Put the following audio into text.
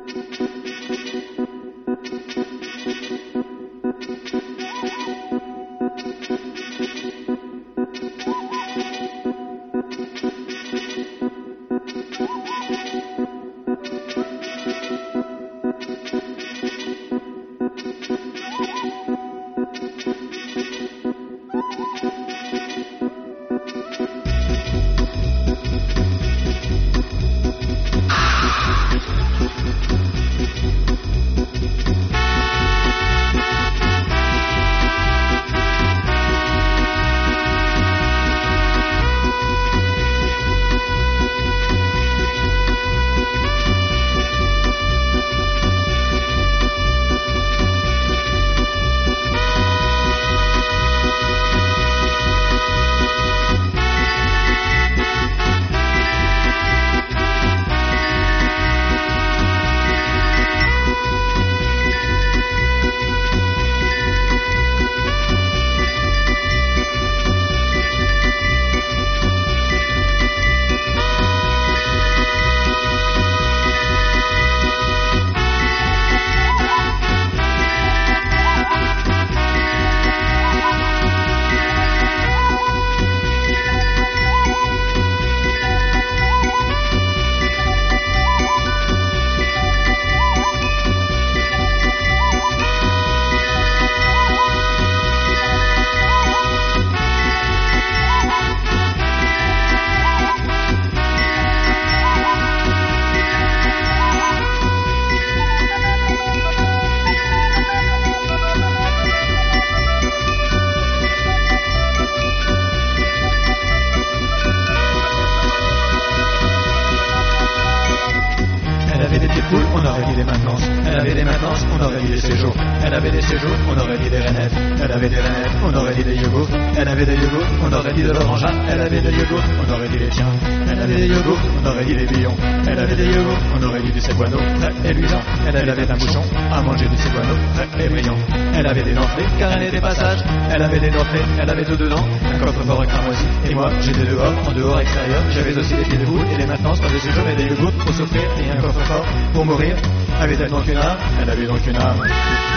on aurait dit des maintenances. Elle avait des maintenances, on aurait dit des séjours. Elle avait des séjours, on aurait dit des rainettes. Elle avait des rainettes, on aurait dit des yogourts. Elle avait des yogourts, on aurait dit de l'orangeade. Elle avait des yogourts, on aurait dit les tiens. Elle avait des yogourts, on aurait dit des billons. Elle avait des yogourts, on aurait dit du céboineau, frais et luisant. Elle avait un bouchon à manger du céboineau, frais et brillant. Elle avait des dentelés, car elle était passage. Elle avait des dentelés, elle avait tout dedans. Un coffre-fort et cramoisi. Et moi, j'étais dehors, en dehors extérieur. J'avais aussi des pieds de boule et des maintenances par dessus j'avais des yogourts pour souffrir et un coffre-fort pour mourir. Avait-elle donc une âme? Elle avait donc une âme.